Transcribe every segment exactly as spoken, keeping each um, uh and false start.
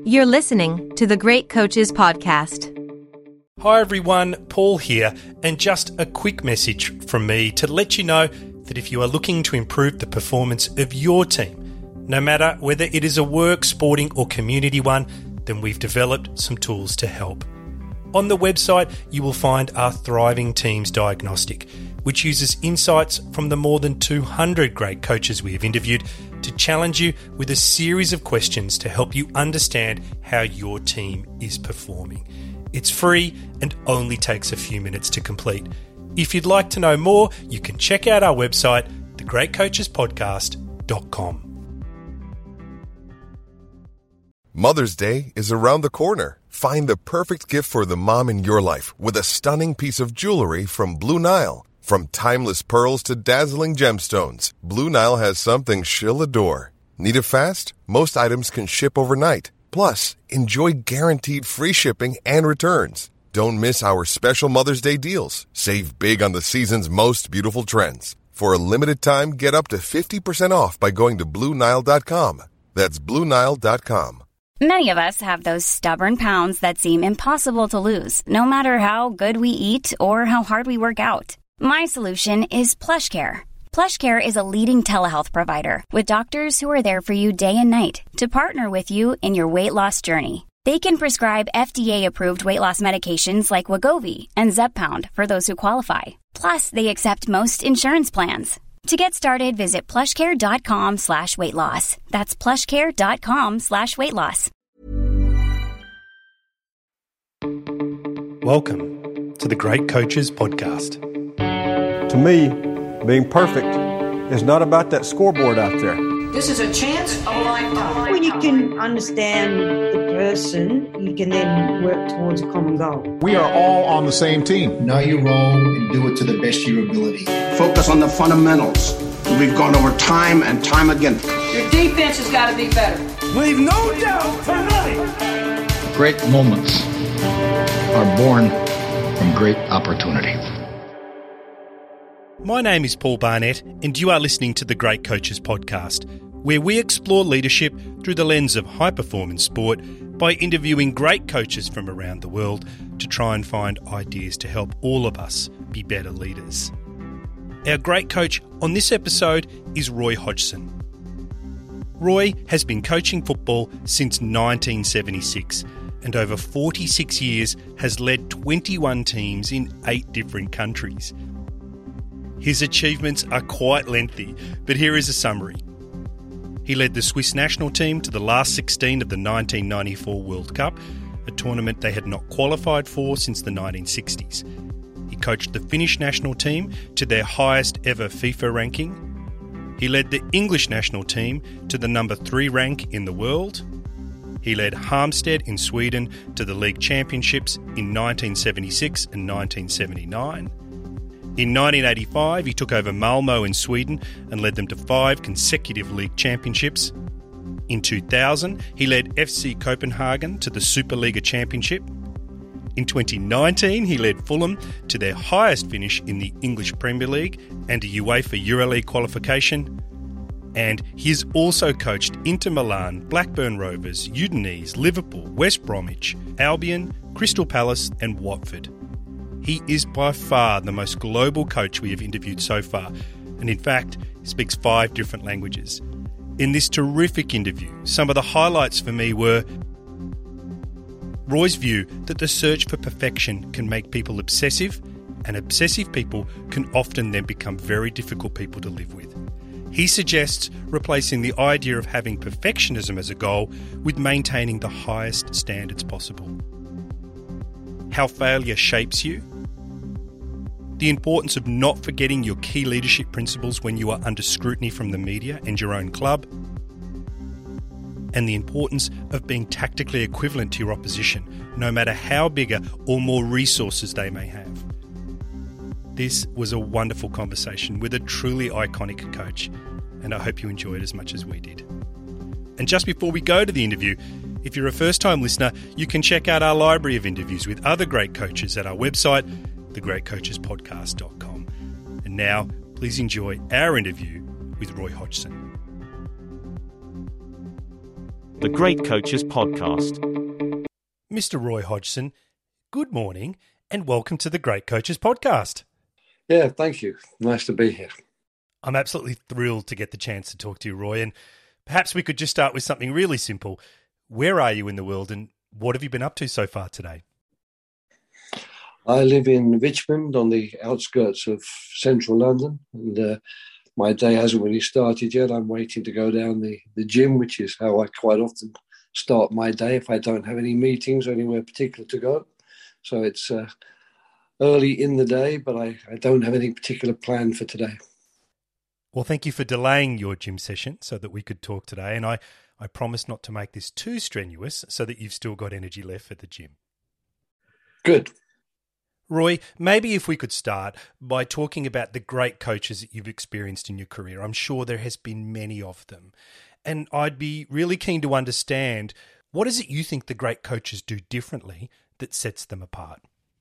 You're listening to the Great Coaches Podcast. Hi everyone, Paul here, and just a quick message from me to let you know that if you are looking to improve the performance of your team, no matter whether it is a work, sporting or community one, then we've developed some tools to help. On the website, you will find our Thriving Teams Diagnostic, which uses insights from the more than two hundred great coaches we have interviewed to challenge you with a series of questions to help you understand how your team is performing. It's free and only takes a few minutes to complete. If you'd like to know more, you can check out our website, the great coaches podcast dot com. Mother's Day is around the corner. Find the perfect gift for the mom in your life with a stunning piece of jewelry from Blue Nile. From timeless pearls to dazzling gemstones, Blue Nile has something she'll adore. Need it fast? Most items can ship overnight. Plus, enjoy guaranteed free shipping and returns. Don't miss our special Mother's Day deals. Save big on the season's most beautiful trends. For a limited time, get up to fifty percent off by going to Blue Nile dot com. That's Blue Nile dot com. Many of us have those stubborn pounds that seem impossible to lose, no matter how good we eat or how hard we work out. My solution is PlushCare. PlushCare is a leading telehealth provider with doctors who are there for you day and night to partner with you in your weight loss journey. They can prescribe F D A-approved weight loss medications like Wegovy and Zepbound for those who qualify. Plus, they accept most insurance plans. To get started, visit plushcare.com slash weight loss. That's plushcare.com slash weight loss. Welcome to the Great Coaches Podcast. To me, being perfect is not about that scoreboard out there. This is a chance of a lifetime. When you can understand the person, you can then work towards a common goal. We are all on the same team. Know your role and do it to the best of your ability. Focus on the fundamentals. We've gone over time and time again. Your defense has got to be better. Leave no doubt tonight. Great moments are born from great opportunity. My name is Paul Barnett, and you are listening to the Great Coaches Podcast, where we explore leadership through the lens of high-performance sport by interviewing great coaches from around the world to try and find ideas to help all of us be better leaders. Our great coach on this episode is Roy Hodgson. Roy has been coaching football since nineteen seventy-six and over forty-six years has led twenty-one teams in eight different countries. His achievements are quite lengthy, but here is a summary. He led the Swiss national team to the last sixteen of the nineteen ninety-four World Cup, a tournament they had not qualified for since the nineteen sixties. He coached the Finnish national team to their highest ever FIFA ranking. He led the English national team to the number three rank in the world. He led Halmstad in Sweden to the league championships in nineteen seventy-six and nineteen seventy-nine. In nineteen eighty-five, he took over Malmö in Sweden and led them to five consecutive league championships. In two thousand, he led F C Copenhagen to the Superliga Championship. In twenty nineteen, he led Fulham to their highest finish in the English Premier League and a UEFA EuroLeague qualification. And he's also coached Inter Milan, Blackburn Rovers, Udinese, Liverpool, West Bromwich, Albion, Crystal Palace and Watford. He is by far the most global coach we have interviewed so far, and in fact, speaks five different languages. In this terrific interview, some of the highlights for me were Roy's view that the search for perfection can make people obsessive, and obsessive people can often then become very difficult people to live with. He suggests replacing the idea of having perfectionism as a goal with maintaining the highest standards possible. How failure shapes you. The importance of not forgetting your key leadership principles when you are under scrutiny from the media and your own club. And the importance of being tactically equivalent to your opposition, no matter how bigger or more resources they may have. This was a wonderful conversation with a truly iconic coach, and I hope you enjoyed as much as we did. And just before we go to the interview, if you're a first-time listener, you can check out our library of interviews with other great coaches at our website, the great coaches podcast dot com. And now, please enjoy our interview with Roy Hodgson. the Great Coaches Podcast. Mister Roy Hodgson, good morning and welcome to the Great Coaches Podcast. Yeah, thank you. Nice to be here. I'm absolutely thrilled to get the chance to talk to you, Roy, and perhaps we could just start with something really simple. Where are you in the world and what have you been up to so far today? I live in Richmond on the outskirts of central London, and uh, my day hasn't really started yet. I'm waiting to go down the, the gym, which is how I quite often start my day if I don't have any meetings or anywhere particular to go. So it's uh, early in the day, but I, I don't have anything particular planned for today. Well, thank you for delaying your gym session so that we could talk today, and I, I promise not to make this too strenuous so that you've still got energy left at the gym. Good. Roy, maybe if we could start by talking about the great coaches that you've experienced in your career. I'm sure there has been many of them. And I'd be really keen to understand, what is it you think the great coaches do differently that sets them apart?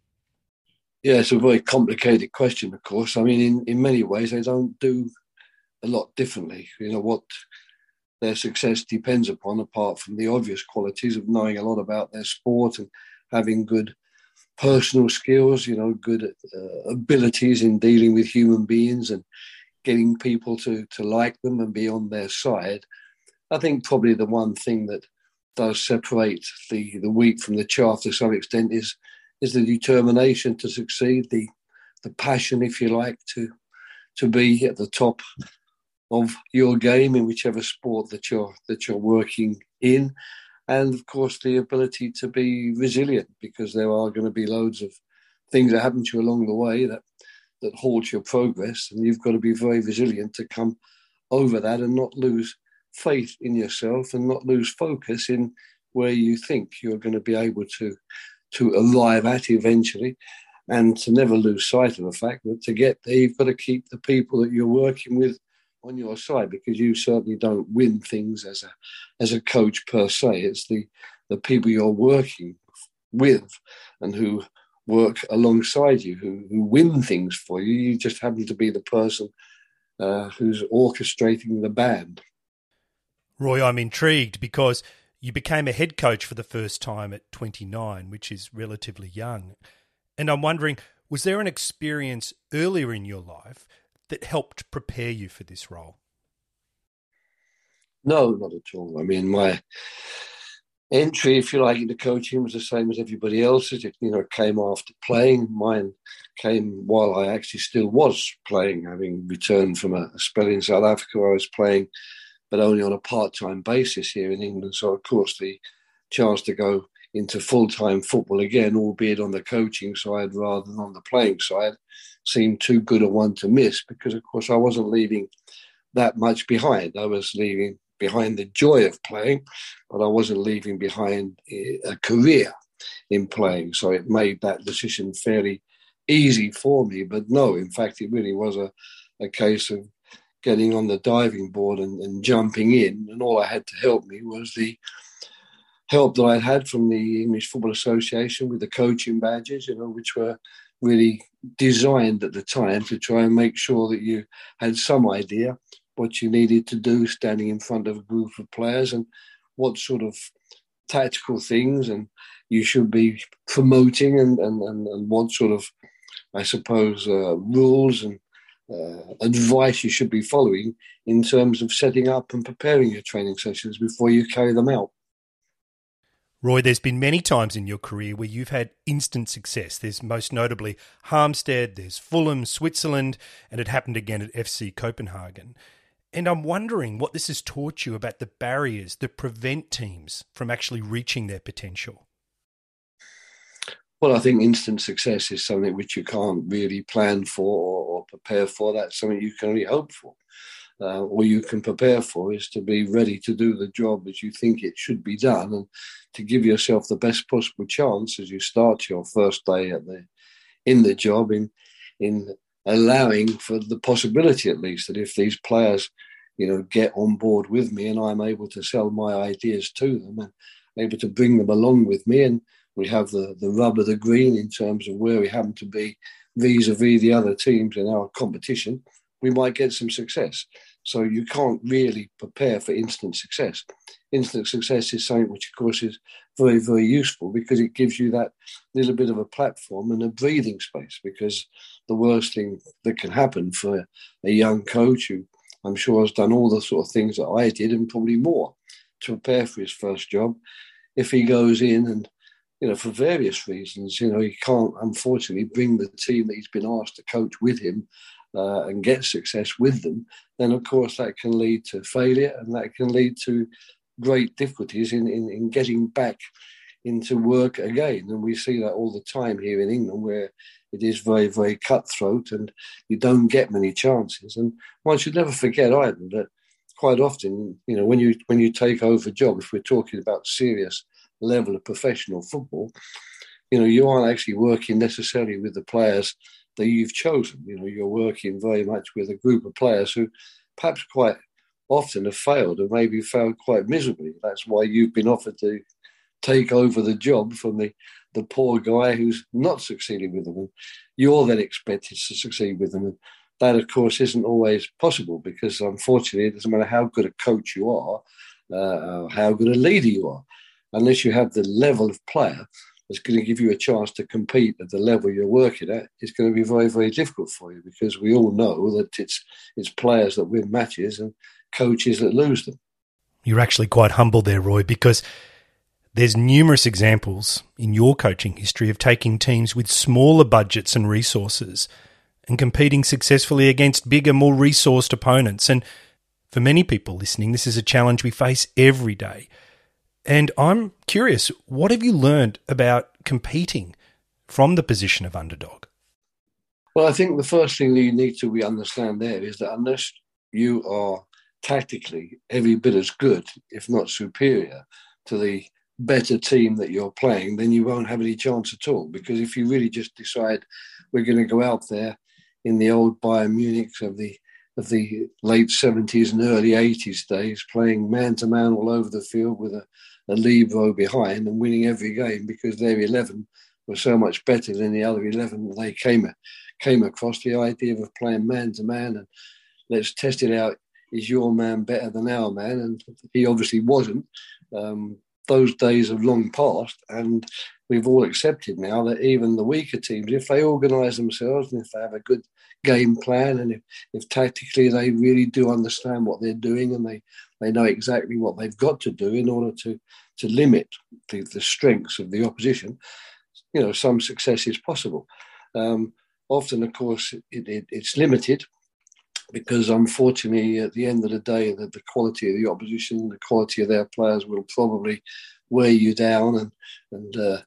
Yeah, it's a very complicated question, of course. I mean, in, in many ways, they don't do a lot differently. You know, what their success depends upon, apart from the obvious qualities of knowing a lot about their sport and having good personal skills, you know, good uh, abilities in dealing with human beings and getting people to, to like them and be on their side. I think probably the one thing that does separate the, the wheat from the chaff to some extent is is the determination to succeed, the the passion, if you like, to to be at the top of your game in whichever sport that you're that you're working in. And, of course, the ability to be resilient, because there are going to be loads of things that happen to you along the way that, that halt your progress. And you've got to be very resilient to come over that and not lose faith in yourself and not lose focus in where you think you're going to be able to, to arrive at eventually, and to never lose sight of the fact that to get there, you've got to keep the people that you're working with on your side, because you certainly don't win things as a as a coach per se. It's the the people you're working with and who work alongside you who, who win things for you. You just happen to be the person uh, who's orchestrating the band. Roy, I'm intrigued because you became a head coach for the first time at twenty-nine, which is relatively young. And I'm wondering, was there an experience earlier in your life that helped prepare you for this role? No, not at all. I mean, my entry, if you like, into coaching was the same as everybody else's. It, you know, came after playing. Mine came while I actually still was playing, having returned from a, a spell in South Africa where I was playing, but only on a part-time basis here in England. So, of course, the chance to go into full-time football again, albeit on the coaching side rather than on the playing side, seemed too good a one to miss, because, of course, I wasn't leaving that much behind. I was leaving behind the joy of playing, but I wasn't leaving behind a career in playing. So it made that decision fairly easy for me. But no, in fact, it really was a, a case of getting on the diving board and, and jumping in. And all I had to help me was the help that I'd had from the English Football Association with the coaching badges, you know, which were really designed at the time to try and make sure that you had some idea what you needed to do standing in front of a group of players and what sort of tactical things and you should be promoting and, and, and, and what sort of, I suppose, uh, rules and uh, advice you should be following in terms of setting up and preparing your training sessions before you carry them out. Roy, there's been many times in your career where you've had instant success. There's most notably Halmstad, there's Fulham, Switzerland, and it happened again at F C Copenhagen. And I'm wondering what this has taught you about the barriers that prevent teams from actually reaching their potential. Well, I think instant success is something which you can't really plan for or, or prepare for. That's something you can only hope for. Uh, all you can prepare for is to be ready to do the job as you think it should be done and to give yourself the best possible chance as you start your first day at the in the job in in allowing for the possibility, at least, that if these players, you know, get on board with me and I'm able to sell my ideas to them and able to bring them along with me, and we have the, the rub of the green in terms of where we happen to be vis-a-vis the other teams in our competition, we might get some success. So you can't really prepare for instant success. Instant success is something which, of course, is very, very useful because it gives you that little bit of a platform and a breathing space, because the worst thing that can happen for a young coach who I'm sure has done all the sort of things that I did and probably more to prepare for his first job, if he goes in and, you know, for various reasons, you know, he can't, unfortunately, bring the team that he's been asked to coach with him uh, and get success with them, then, of course, that can lead to failure and that can lead to great difficulties in, in, in getting back into work again. And we see that all the time here in England, where it is very, very cutthroat and you don't get many chances. And one should never forget either that quite often, you know, when you when you take over a job, if we're talking about serious level of professional football, you know, you aren't actually working necessarily with the players that you've chosen. You know, you're working very much with a group of players who perhaps quite often have failed and maybe failed quite miserably. That's why you've been offered to take over the job from the, the poor guy who's not succeeding with them. And you're then expected to succeed with them. And that, of course, isn't always possible because, unfortunately, it doesn't matter how good a coach you are, uh, how good a leader you are, unless you have the level of player that's going to give you a chance to compete at the level you're working at, it's going to be very, very difficult for you because we all know that it's it's players that win matches and coaches that lose them. You're actually quite humble there, Roy, because there's numerous examples in your coaching history of taking teams with smaller budgets and resources and competing successfully against bigger, more resourced opponents. And for many people listening, this is a challenge we face every day. And I'm curious, what have you learned about competing from the position of underdog? Well, I think the first thing that you need to understand there is that unless you are tactically every bit as good, if not superior, to the better team that you're playing, then you won't have any chance at all. Because if you really just decide we're going to go out there in the old Bayern Munich of the of the late seventies and early eighties days, playing man-to-man all over the field with a, a libero behind and winning every game because their eleven was so much better than the other eleven they came came across. The idea of playing man-to-man and let's test it out, is your man better than our man? And he obviously wasn't. Um, those days have long passed, and we've all accepted now that even the weaker teams, if they organise themselves and if they have a good game plan and if, if tactically they really do understand what they're doing and they, they know exactly what they've got to do in order to, to limit the, the strengths of the opposition, you know, some success is possible. Um, often, of course, it, it, it's limited because, unfortunately, at the end of the day, the, the quality of the opposition, the quality of their players will probably wear you down and, and uh,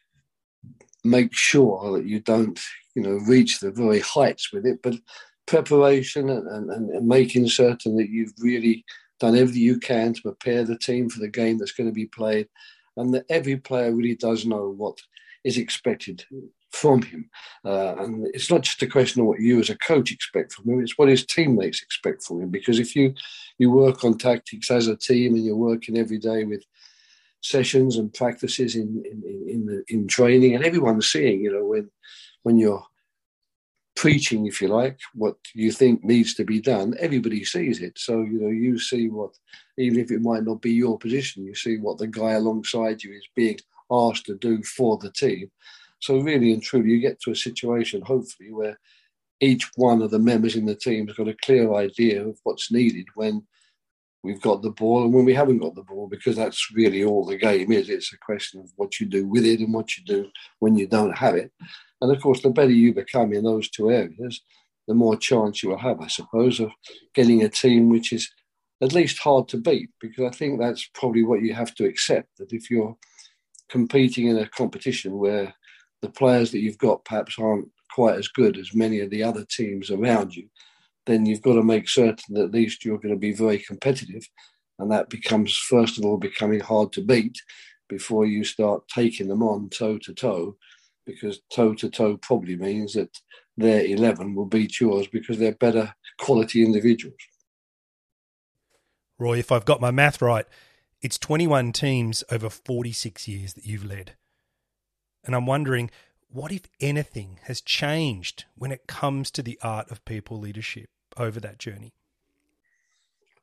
make sure that you don't, you know, reach the very heights with it. But preparation and, and, and making certain that you've really done everything you can to prepare the team for the game that's going to be played, and that every player really does know what is expected from him. Uh, and it's not just a question of what you as a coach expect from him, it's what his teammates expect from him. Because if you, you work on tactics as a team and you're working every day with sessions and practices in in in, the, in training, and everyone's seeing, you know, when when you're preaching, if you like, what you think needs to be done, everybody sees it. So, you know, you see what, even if it might not be your position, you see what the guy alongside you is being asked to do for the team. So really and truly, you get to a situation, hopefully, where each one of the members in the team has got a clear idea of what's needed when we've got the ball and when we haven't got the ball, because that's really all the game is. It's a question of what you do with it and what you do when you don't have it. And, of course, the better you become in those two areas, the more chance you will have, I suppose, of getting a team which is at least hard to beat, because I think that's probably what you have to accept, that if you're competing in a competition where the players that you've got perhaps aren't quite as good as many of the other teams around you, then you've got to make certain that at least you're going to be very competitive. And that becomes, first of all, becoming hard to beat before you start taking them on toe-to-toe, because toe-to-toe probably means that their eleven will beat yours because they're better quality individuals. Roy, if I've got my math right, it's twenty-one teams over forty-six years that you've led. And I'm wondering, what, if anything, has changed when it comes to the art of people leadership over that journey?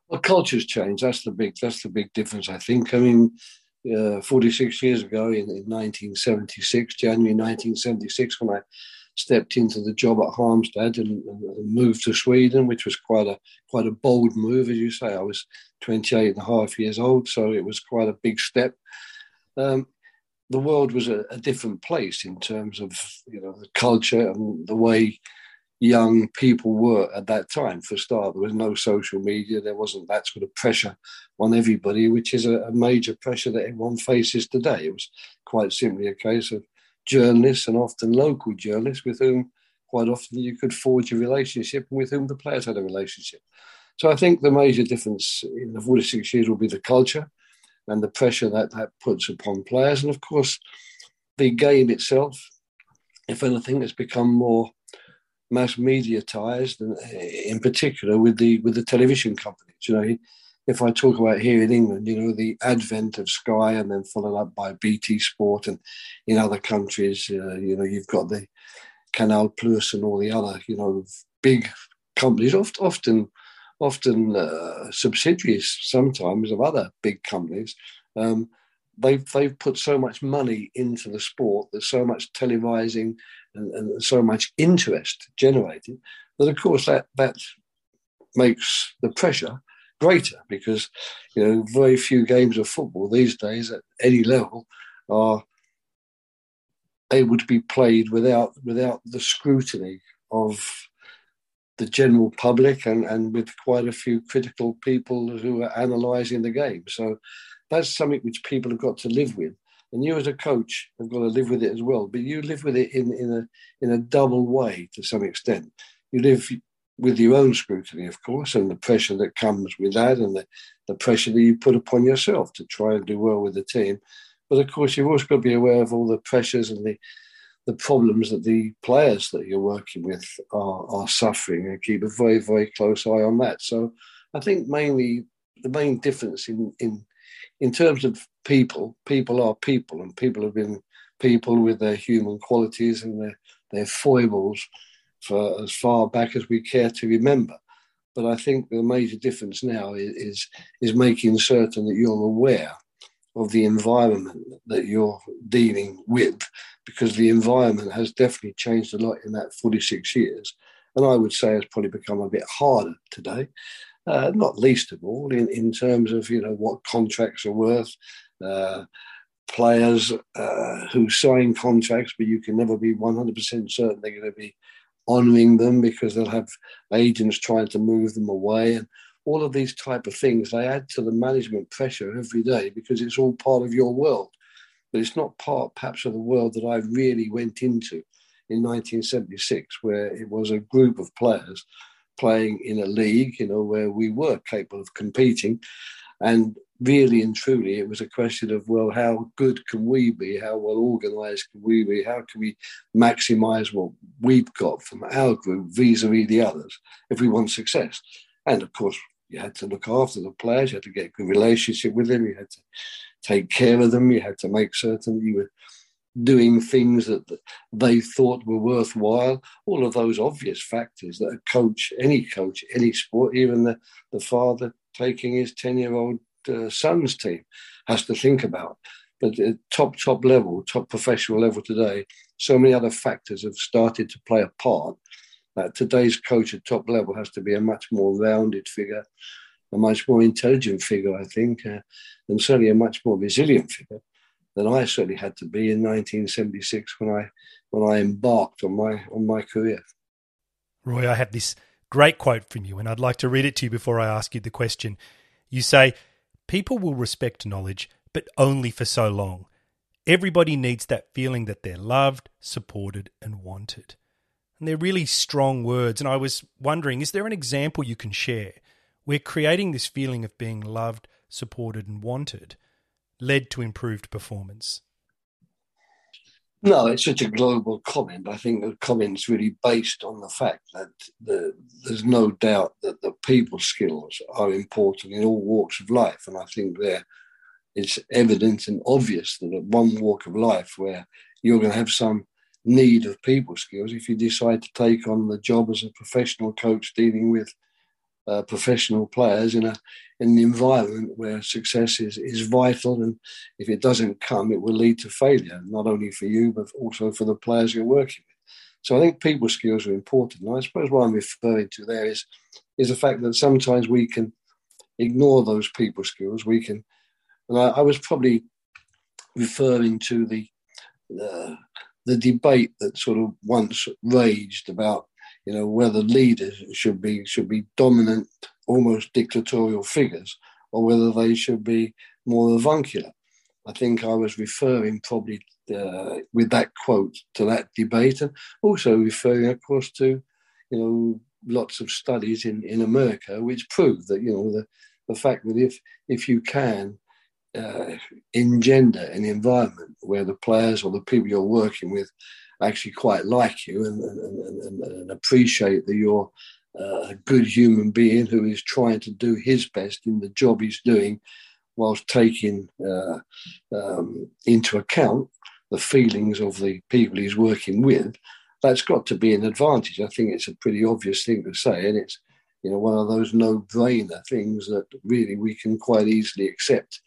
Well, culture's changed. That's the big. That's the big difference, I think. I mean, uh, forty-six years ago, in, in nineteen seventy-six, January nineteen seventy-six, when I stepped into the job at Halmstad and, and moved to Sweden, which was quite a quite a bold move, as you say. I was twenty-eight and a half years old, so it was quite a big step. Um, the world was a, a different place in terms of, you know, the culture and the way young people were at that time. For a start, there was no social media. There wasn't that sort of pressure on everybody, which is a, a major pressure that everyone faces today. It was quite simply a case of journalists, and often local journalists, with whom quite often you could forge a relationship, and with whom the players had a relationship. So I think the major difference in the forty-six years will be the culture and the pressure that that puts upon players. And of course, the game itself, if anything, has become more mass mediatized, and in particular with the with the television companies. You know, if I talk about here in England, you know, the advent of Sky and then followed up by B T Sport, and in other countries, uh, you know, you've got the Canal Plus and all the other, you know, big companies, oft, often often uh, subsidiaries sometimes of other big companies. Um, they've, they've put so much money into the sport, there's so much televising and, and so much interest generated, that of course that, that makes the pressure greater, because, you know, very few games of football these days at any level are able to be played without without the scrutiny of the general public, and, and with quite a few critical people who are analysing the game. So that's something which people have got to live with. And you as a coach have got to live with it as well. But you live with it in, in a in a double way to some extent. You live with your own scrutiny, of course, and the pressure that comes with that, and the, the pressure that you put upon yourself to try and do well with the team. But of course, you've also got to be aware of all the pressures and the the problems that the players that you're working with are, are suffering, and keep a very, very close eye on that. So I think mainly the main difference in, in, in terms of people, people are people, and people have been people with their human qualities and their, their foibles for as far back as we care to remember. But I think the major difference now is, is, is making certain that you're aware of the environment that you're dealing with, because the environment has definitely changed a lot in that forty-six years. And I would say it's probably become a bit harder today, uh, not least of all in, in terms of, you know, what contracts are worth, uh, players uh, who sign contracts, but you can never be one hundred percent certain they're going to be honouring them, because they'll have agents trying to move them away. And all of these type of things, they add to the management pressure every day, because it's all part of your world. But it's not part, perhaps, of the world that I really went into in nineteen seventy-six, where it was a group of players playing in a league, you know, where we were capable of competing. And really and truly, it was a question of, well, how good can we be? How well organised can we be? How can we maximise what we've got from our group vis-a-vis the others if we want success? And of course, you had to look after the players. You had to get a good relationship with them. You had to take care of them. You had to make certain you were doing things that they thought were worthwhile. All of those obvious factors that a coach, any coach, any sport, even the, the father taking his ten-year-old uh, son's team, has to think about. But at top, top level, top professional level today, so many other factors have started to play a part. Uh, today's coach at top level has to be a much more rounded figure, a much more intelligent figure, I think, uh, and certainly a much more resilient figure than I certainly had to be in nineteen seventy-six when I when I embarked on my on my career. Roy, I have this great quote from you, and I'd like to read it to you before I ask you the question. You say, "People will respect knowledge, but only for so long. Everybody needs that feeling that they're loved, supported, and wanted." And they're really strong words. And I was wondering, is there an example you can share where creating this feeling of being loved, supported and wanted led to improved performance? No, it's such a global comment. I think the comment's really based on the fact that the, there's no doubt that the people skills are important in all walks of life. And I think there it's evident and obvious that at one walk of life where you're going to have some need of people skills, if you decide to take on the job as a professional coach dealing with uh, professional players in a in an environment where success is, is vital, and if it doesn't come, it will lead to failure, not only for you, but also for the players you're working with. So I think people skills are important. And I suppose what I'm referring to there is, is the fact that sometimes we can ignore those people skills. We can, and I, I was probably referring to the uh, the debate that sort of once raged about, you know, whether leaders should be should be dominant, almost dictatorial figures, or whether they should be more avuncular. I think I was referring probably uh, with that quote to that debate, and also referring, of course, to, you know, lots of studies in, in America which prove that, you know, the, the fact that if if you can uh, engender an environment where the players or the people you're working with actually quite like you and, and, and, and appreciate that you're uh, a good human being who is trying to do his best in the job he's doing, whilst taking uh, um, into account the feelings of the people he's working with, that's got to be an advantage. I think it's a pretty obvious thing to say, and it's, you know, one of those no-brainer things that really we can quite easily accept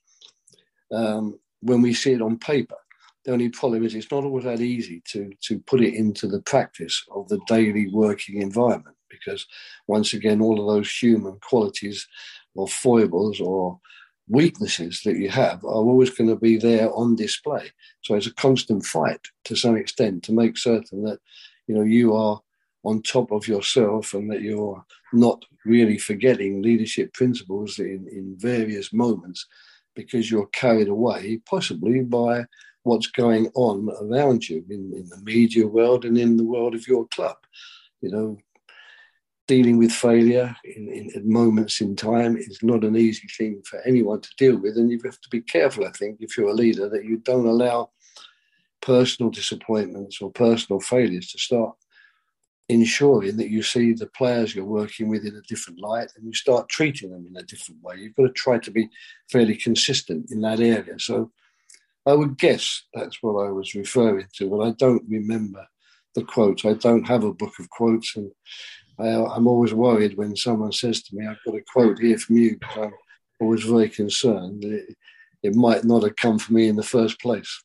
um, when we see it on paper. The only problem is it's not always that easy to to put it into the practice of the daily working environment, because once again, all of those human qualities or foibles or weaknesses that you have are always going to be there on display. So it's a constant fight to some extent to make certain that, you know, you are on top of yourself and that you're not really forgetting leadership principles in, in various moments because you're carried away possibly by what's going on around you in, in the media world and in the world of your club. You know, dealing with failure in, in, in moments in time is not an easy thing for anyone to deal with, and you have to be careful, I think, if you're a leader, that you don't allow personal disappointments or personal failures to start ensuring that you see the players you're working with in a different light and you start treating them in a different way. You've got to try to be fairly consistent in that area. So I would guess that's what I was referring to, but I don't remember the quote. I don't have a book of quotes, and I, I'm always worried when someone says to me, I've got a quote here from you, because I'm always very concerned that it, it might not have come from me in the first place.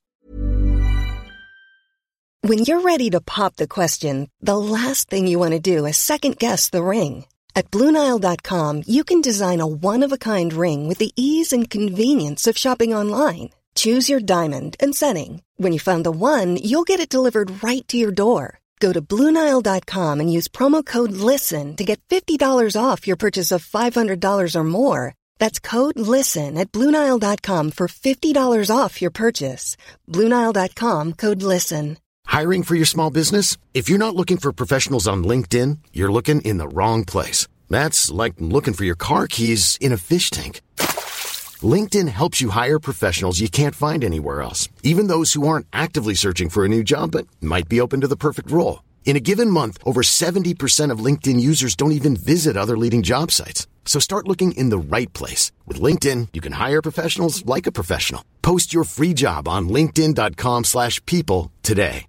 When you're ready to pop the question, the last thing you want to do is second-guess the ring. At Blue Nile dot com, you can design a one-of-a-kind ring with the ease and convenience of shopping online. Choose your diamond and setting. When you find the one, you'll get it delivered right to your door. Go to Blue Nile dot com and use promo code LISTEN to get fifty dollars off your purchase of five hundred dollars or more. That's code LISTEN at Blue Nile dot com for fifty dollars off your purchase. Blue Nile dot com, code LISTEN. Hiring for your small business? If you're not looking for professionals on LinkedIn, you're looking in the wrong place. That's like looking for your car keys in a fish tank. LinkedIn helps you hire professionals you can't find anywhere else, even those who aren't actively searching for a new job but might be open to the perfect role. In a given month, over seventy percent of LinkedIn users don't even visit other leading job sites. So start looking in the right place. With LinkedIn, you can hire professionals like a professional. Post your free job on linkedin dot com slash people today.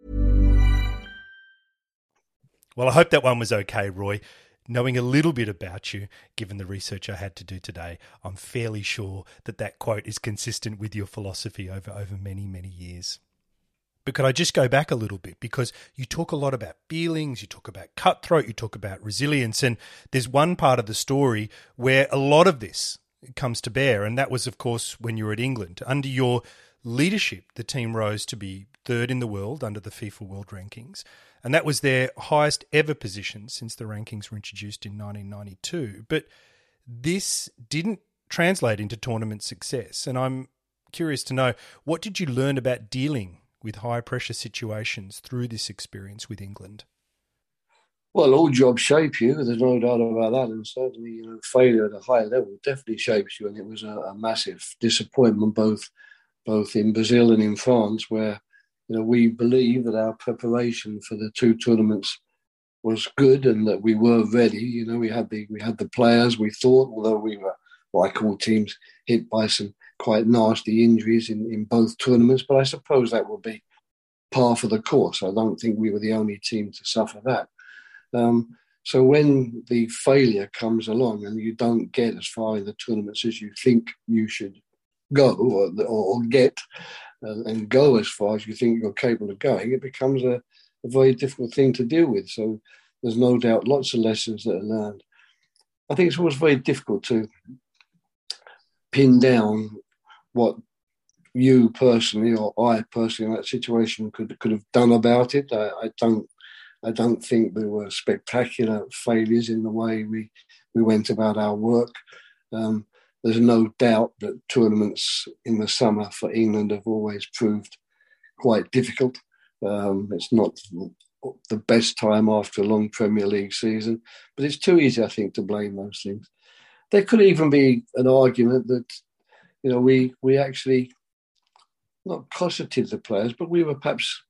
Well, I hope that one was okay, Roy. Knowing a little bit about you, given the research I had to do today, I'm fairly sure that that quote is consistent with your philosophy over, over many, many years. But could I just go back a little bit? Because you talk a lot about feelings, you talk about cutthroat, you talk about resilience, and there's one part of the story where a lot of this comes to bear, and that was, of course, when you were at England. Under your leadership, the team rose to be third in the world under the FIFA World Rankings, and that was their highest ever position since the rankings were introduced in nineteen ninety-two. But this didn't translate into tournament success, and I'm curious to know, what did you learn about dealing with high-pressure situations through this experience with England? Well, all jobs shape you, there's no doubt about that, and certainly, you know, failure at a high level definitely shapes you, and it was a, a massive disappointment both both in Brazil and in France, where, you know, we believe that our preparation for the two tournaments was good and that we were ready. You know, we had the we had the players, we thought, although we were, what I call teams, hit by some quite nasty injuries in, in both tournaments. But I suppose that will be par for the course. I don't think we were the only team to suffer that. Um, So when the failure comes along and you don't get as far in the tournaments as you think you should go or, or get uh, and go as far as you think you're capable of going, it becomes a, a very difficult thing to deal with. So there's no doubt lots of lessons that are learned. I think it's always very difficult to pin down what you personally or I personally in that situation could could have done about it. I, I don't I don't think there were spectacular failures in the way we, we went about our work. Um, there's no doubt that tournaments in the summer for England have always proved quite difficult. Um, it's not the best time after a long Premier League season, but it's too easy, I think, to blame those things. There could even be an argument that, you know, we we actually not cosseted the players, but we were perhaps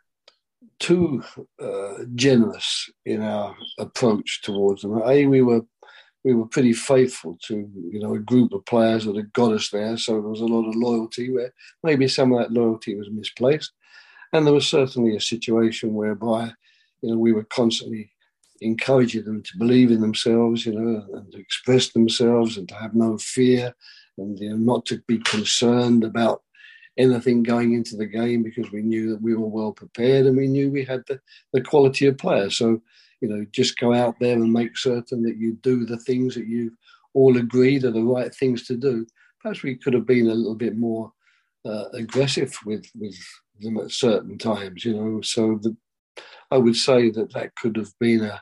too uh, generous in our approach towards them. A, we were we were pretty faithful to, you know, a group of players that had got us there, so there was a lot of loyalty where maybe some of that loyalty was misplaced. And there was certainly a situation whereby, you know, we were constantly encouraging them to believe in themselves, you know, and to express themselves and to have no fear and, you know, not to be concerned about anything going into the game because we knew that we were well prepared and we knew we had the, the quality of players. So, you know, just go out there and make certain that you do the things that you all agreed are the right things to do. Perhaps we could have been a little bit more uh, aggressive with, with them at certain times, you know. So the, I would say that that could have been a,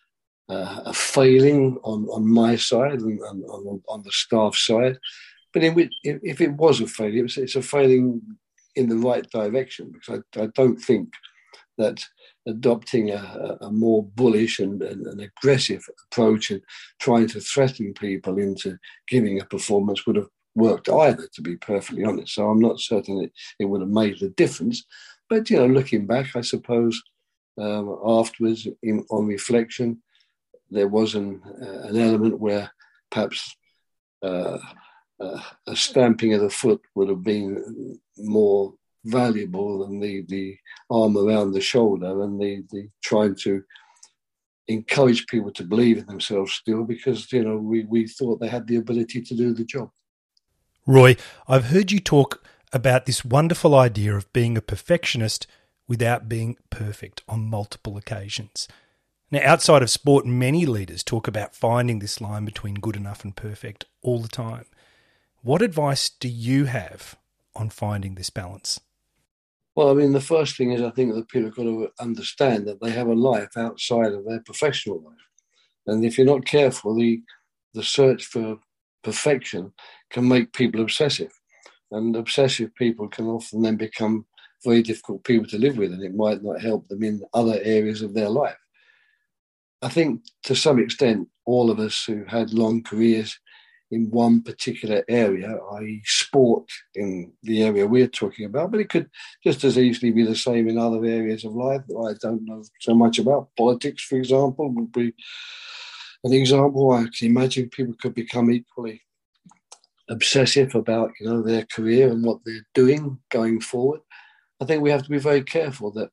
a, a failing on, on my side and, and on, on the staff side. But in which, if it was a failure, it's, it's a failing in the right direction, because I, I don't think that adopting a, a more bullish and, and an aggressive approach and trying to threaten people into giving a performance would have worked either, to be perfectly honest. So I'm not certain it, it would have made the difference. But, you know, looking back, I suppose um, afterwards, in, on reflection, there was an, uh, an element where perhaps uh, Uh, a stamping of the foot would have been more valuable than the, the arm around the shoulder and the, the trying to encourage people to believe in themselves still, because, you know, we, we thought they had the ability to do the job. Roy, I've heard you talk about this wonderful idea of being a perfectionist without being perfect on multiple occasions. Now, outside of sport, many leaders talk about finding this line between good enough and perfect all the time. What advice do you have on finding this balance? Well, I mean, the first thing is I think that people have got to understand that they have a life outside of their professional life. And if you're not careful, the, the search for perfection can make people obsessive. And obsessive people can often then become very difficult people to live with, and it might not help them in other areas of their life. I think to some extent, all of us who had long careers in one particular area, that is sport in the area we're talking about, but it could just as easily be the same in other areas of life that I don't know so much about. Politics, for example, would be an example. I can imagine people could become equally obsessive about, you know, their career and what they're doing going forward. I think we have to be very careful that,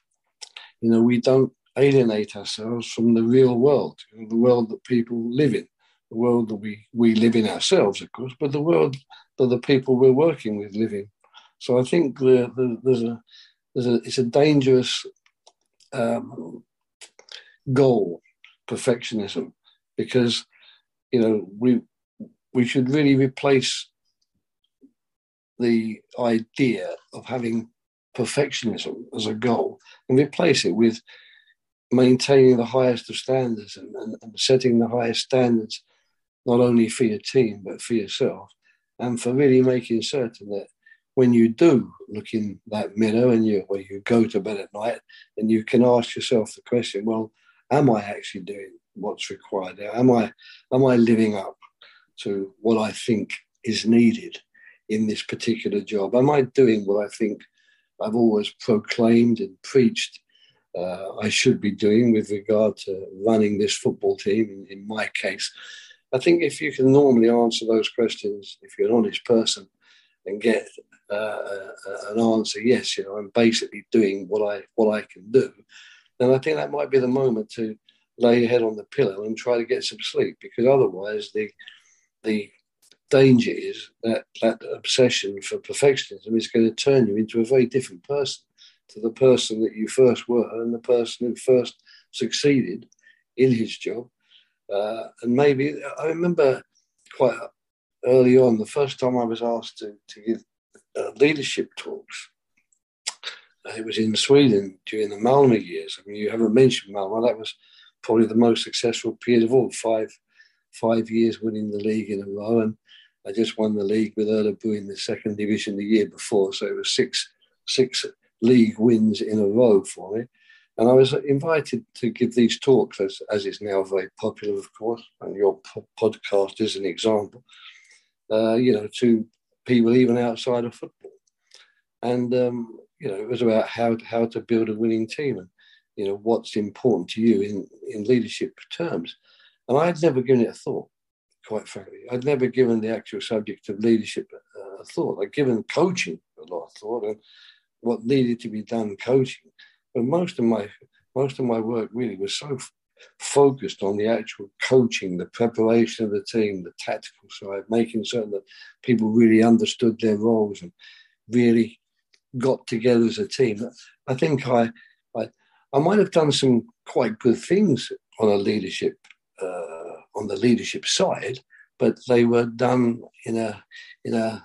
you know, we don't alienate ourselves from the real world, you know, the world that people live in. The world that we, we live in ourselves, of course, but the world that the people we're working with live in. So I think the, the, there's a there's a it's a dangerous um, goal, perfectionism, because, you know, we we should really replace the idea of having perfectionism as a goal and replace it with maintaining the highest of standards and, and, and setting the highest standards, not only for your team, but for yourself, and for really making certain that when you do look in that mirror and you, or you go to bed at night, and you can ask yourself the question, well, am I actually doing what's required? Am I, am I living up to what I think is needed in this particular job? Am I doing what I think I've always proclaimed and preached uh, I should be doing with regard to running this football team, in, in my case? I think if you can normally answer those questions, if you're an honest person, and get uh, an answer, yes, you know, I'm basically doing what I what I can do, then I think that might be the moment to lay your head on the pillow and try to get some sleep, because otherwise the the danger is that that obsession for perfectionism is going to turn you into a very different person to the person that you first were and the person who first succeeded in his job. Uh, and maybe, I remember quite early on, the first time I was asked to, to give uh, leadership talks, uh, it was in Sweden during the Malmö years. I mean, you haven't mentioned Malmö. That was probably the most successful period of all, five five years winning the league in a row. And I just won the league with Örebro in the second division the year before. So it was six six league wins in a row for me. And I was invited to give these talks, as, as is now very popular, of course, and your po- podcast is an example, uh, you know, to people even outside of football. And, um, you know, it was about how, how to build a winning team and, you know, what's important to you in, in leadership terms. And I had never given it a thought, quite frankly. I'd never given the actual subject of leadership a, a thought. I'd given coaching a lot of thought and what needed to be done coaching. But most of my most of my work really was so f- focused on the actual coaching, the preparation of the team, the tactical side, making certain that people really understood their roles and really got together as a team. I think I I, I might have done some quite good things on a leadership uh, on the leadership side, but they were done in a in a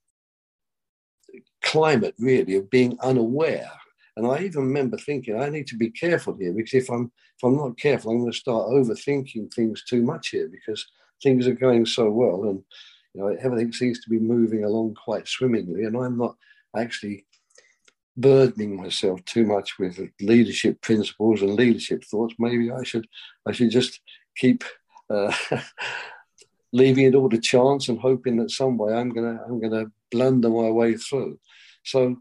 climate really of being unaware. And I even remember thinking, I need to be careful here, because if I'm if I'm not careful, I'm going to start overthinking things too much here, because things are going so well and, you know, everything seems to be moving along quite swimmingly, and I'm not actually burdening myself too much with leadership principles and leadership thoughts. Maybe I should I should just keep uh, leaving it all to chance and hoping that some way I'm gonna I'm gonna blunder my way through. So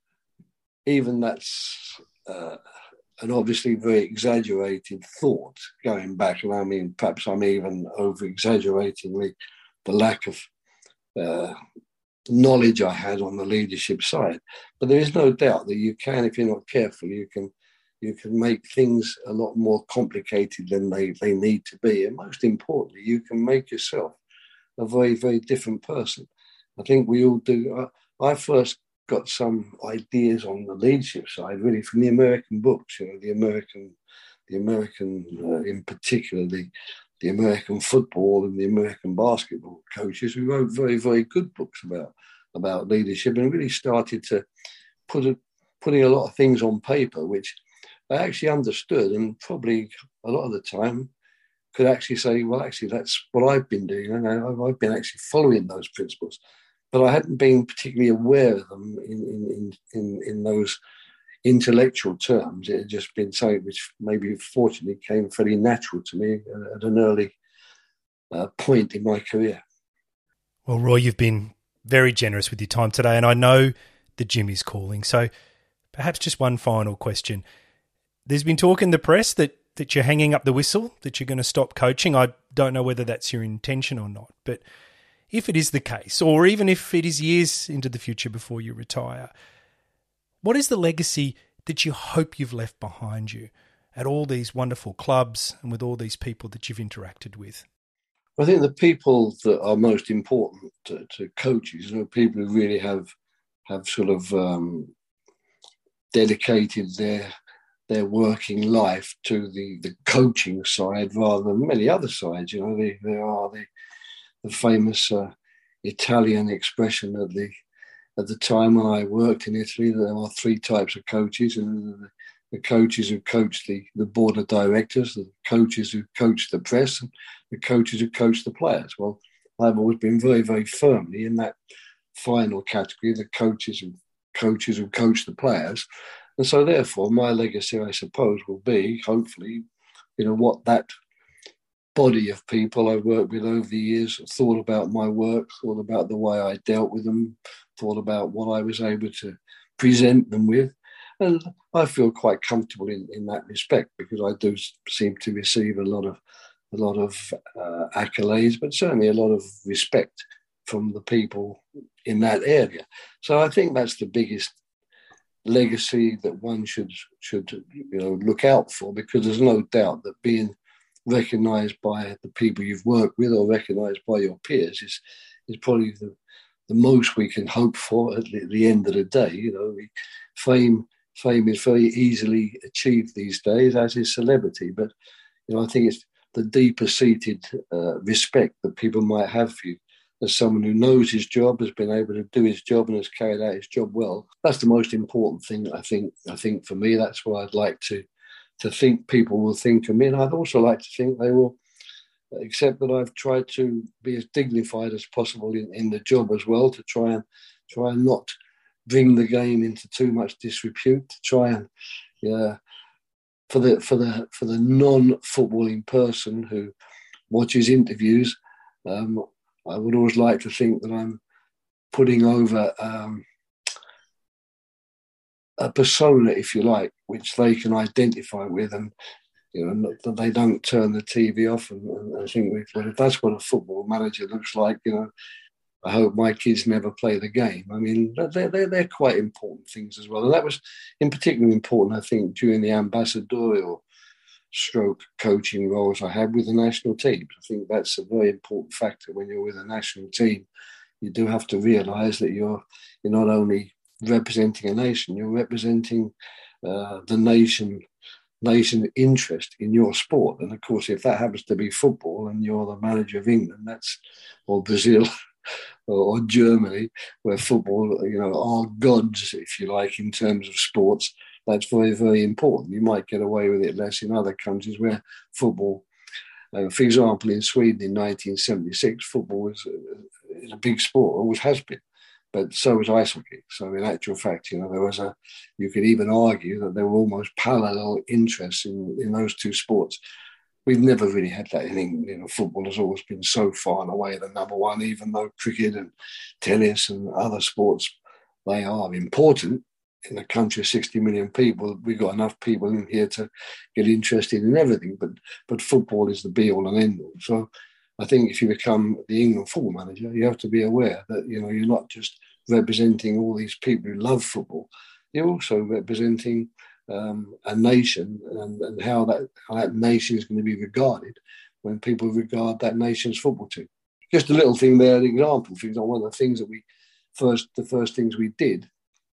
even that's uh, an obviously very exaggerated thought going back, and I mean, perhaps I'm even over-exaggerating the, the lack of uh, knowledge I had on the leadership side. But there is no doubt that you can, if you're not careful, you can you can make things a lot more complicated than they, they need to be. And most importantly, you can make yourself a very, very different person. I think we all do. I, I first got some ideas on the leadership side really from the American books, you know, the American, the American uh, in particular, the, the American football and the American basketball coaches who wrote very, very good books about, about leadership, and really started to put a, putting a lot of things on paper, which I actually understood, and probably a lot of the time could actually say, well, actually, that's what I've been doing. And I've been actually following those principles. But I hadn't been particularly aware of them in, in, in, in those intellectual terms. It had just been something which maybe fortunately came fairly natural to me at an early uh, point in my career. Well, Roy, you've been very generous with your time today, and I know the gym is calling. So perhaps just one final question. There's been talk in the press that, that you're hanging up the whistle, that you're going to stop coaching. I don't know whether that's your intention or not, but if it is the case, or even if it is years into the future before you retire, what is the legacy that you hope you've left behind you at all these wonderful clubs and with all these people that you've interacted with? I think the people that are most important to, to coaches, you know, people who really have have sort of um, dedicated their their working life to the, the coaching side rather than many other sides. You know, they, they are the the famous uh, Italian expression at the at the time when I worked in Italy, there are three types of coaches, and the, the coaches who coach the, the board of directors, the coaches who coach the press, and the coaches who coach the players. Well, I've always been very, very firmly in that final category, the coaches who coaches who coach the players. And so therefore my legacy, I suppose, will be, hopefully, you know, what that body of people I worked with over the years thought about my work, thought about the way I dealt with them, thought about what I was able to present them with. And I feel quite comfortable in, in that respect, because I do seem to receive a lot of a lot of uh, accolades, but certainly a lot of respect from the people in that area. So I think that's the biggest legacy that one should should you know look out for, because there's no doubt that being recognised by the people you've worked with or recognised by your peers is is probably the, the most we can hope for at the, the end of the day. You know, fame fame is very easily achieved these days, as is celebrity. But you know, I think it's the deeper seated uh, respect that people might have for you as someone who knows his job, has been able to do his job and has carried out his job well. That's the most important thing, I think. I think for me, that's why I'd like to to think people will think of me. And I'd also like to think they will accept that I've tried to be as dignified as possible in, in the job as well, to try and try and not bring the game into too much disrepute, to try and yeah, for the for the for the non-footballing person who watches interviews, um, I would always like to think that I'm putting over um, a persona, if you like, which they can identify with, and you know that they don't turn the T V off. And, and I think well, if that's what a football manager looks like, you know, I hope my kids never play the game. I mean, they're, they're, they're quite important things as well. And that was in particular important, I think, during the ambassadorial stroke coaching roles I had with the national teams. I think that's a very important factor when you're with a national team. You do have to realise that you're you're not only representing a nation, you're representing uh, the nation nation interest in your sport. And of course, if that happens to be football and you're the manager of England, that's or Brazil or, or Germany, where football, you know, are gods, if you like, in terms of sports, that's very, very important. You might get away with it less in other countries where football, uh, for example, in Sweden in nineteen seventy-six, football was a, is a big sport, always has been. But so was ice hockey. So in actual fact, you know, there was a, you could even argue that there were almost parallel interests in, in those two sports. We've never really had that in England. You know, football has always been so far and away the number one, even though cricket and tennis and other sports, they are important. In a country of sixty million people, we've got enough people in here to get interested in everything. But but football is the be-all and end-all. So I think if you become the England football manager, you have to be aware that, you know, you're not just representing all these people who love football. You're also representing um, a nation and, and how that how that nation is going to be regarded when people regard that nation's football team. Just a little thing there, an example. For example, one of the things that we first, the first things we did,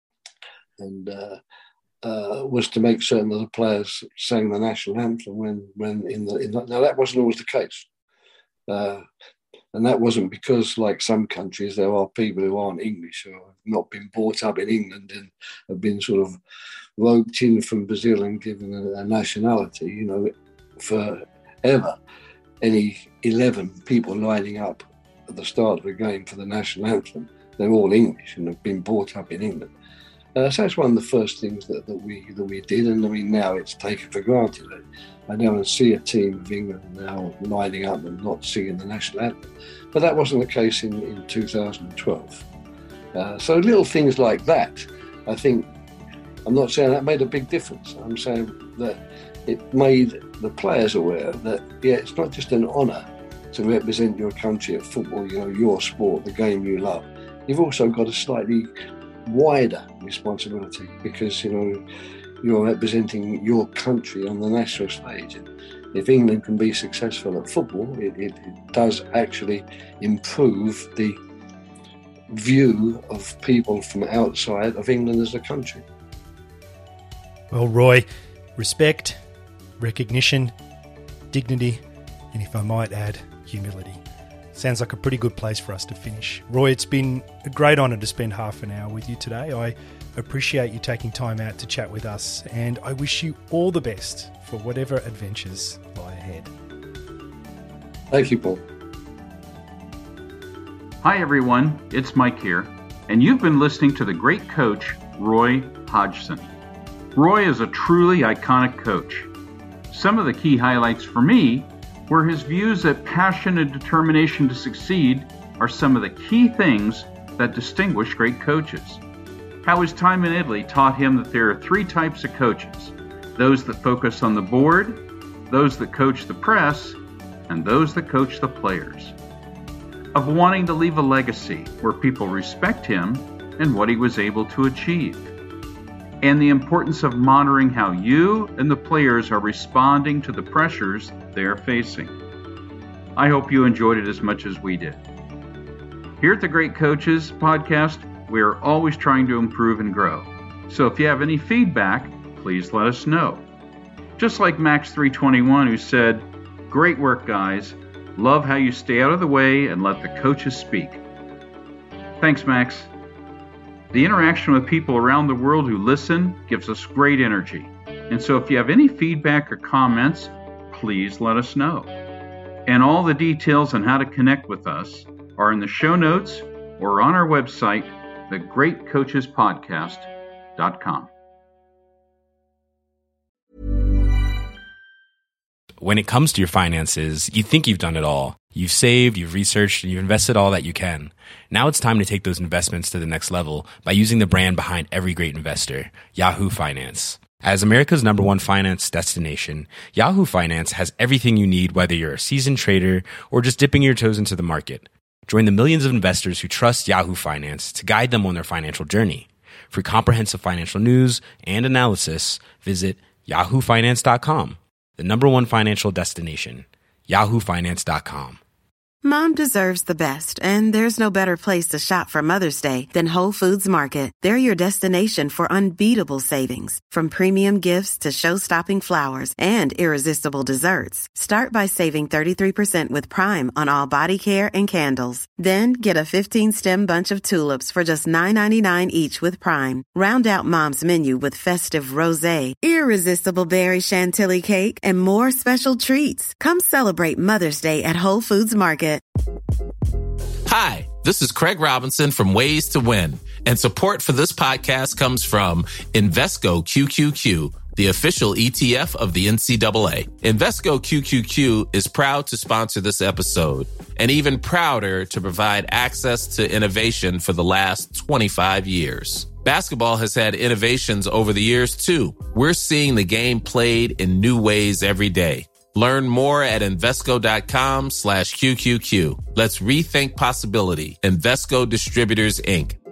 and uh, uh, was to make certain that the players sang the national anthem when, when in the in the, now that wasn't always the case. Uh, and that wasn't because, like some countries, there are people who aren't English or have not been brought up in England and have been sort of roped in from Brazil and given a, a nationality. You know, forever, any eleven people lining up at the start of the game for the national anthem, they're all English and have been brought up in England. Uh, so that's one of the first things that, that we that we did, and I mean now it's taken for granted. I don't see a team of England now lining up and not singing the national anthem, but that wasn't the case in, in two thousand twelve. Uh, so little things like that, I think. I'm not saying that made a big difference. I'm saying that it made the players aware that yeah, it's not just an honour to represent your country at football, you know, your sport, the game you love. You've also got a slightly wider responsibility because, you know, you're representing your country on the national stage. And if England can be successful at football, it, it, it does actually improve the view of people from outside of England as a country. Well, Roy, respect, recognition, dignity, and if I might add, humility. Sounds like a pretty good place for us to finish. Roy, it's been a great honour to spend half an hour with you today. I appreciate you taking time out to chat with us, and I wish you all the best for whatever adventures lie ahead. Thank you, Paul. Hi, everyone. It's Mike here, and you've been listening to the great coach, Roy Hodgson. Roy is a truly iconic coach. Some of the key highlights for me were his views that passion and determination to succeed are some of the key things that distinguish great coaches. How his time in Italy taught him that there are three types of coaches: those that focus on the board, those that coach the press, and those that coach the players. Of wanting to leave a legacy where people respect him and what he was able to achieve. and the importance of monitoring how you and the players are responding to the pressures they are facing. I hope you enjoyed it as much as we did. Here at the Great Coaches Podcast, we are always trying to improve and grow. So if you have any feedback, please let us know. Just like Max three twenty-one, who said, "Great work, guys. Love how you stay out of the way and let the coaches speak." Thanks, Max. The interaction with people around the world who listen gives us great energy. And so if you have any feedback or comments, please let us know. And all the details on how to connect with us are in the show notes or on our website, the great coaches podcast dot com. When it comes to your finances, you think you've done it all. You've saved, you've researched, and you've invested all that you can. Now it's time to take those investments to the next level by using the brand behind every great investor, Yahoo Finance. As America's number one finance destination, Yahoo Finance has everything you need, whether you're a seasoned trader or just dipping your toes into the market. Join the millions of investors who trust Yahoo Finance to guide them on their financial journey. For comprehensive financial news and analysis, visit yahoo finance dot com, the number one financial destination, yahoo finance dot com. Mom deserves the best, and there's no better place to shop for Mother's Day than Whole Foods Market. They're your destination for unbeatable savings, from premium gifts to show-stopping flowers and irresistible desserts. Start by saving thirty-three percent with Prime on all body care and candles. Then get a fifteen-stem bunch of tulips for just nine ninety-nine each with Prime. Round out Mom's menu with festive rosé, irresistible berry chantilly cake, and more special treats. Come celebrate Mother's Day at Whole Foods Market. Hi, this is Craig Robinson from Ways to Win, and support for this podcast comes from Invesco Q Q Q, the official E T F of the N C double A. Invesco Q Q Q is proud to sponsor this episode, and even prouder to provide access to innovation for the last twenty-five years. Basketball has had innovations over the years, too. We're seeing the game played in new ways every day. Learn more at Invesco.com slash QQQ. Let's rethink possibility. Invesco Distributors, Incorporated.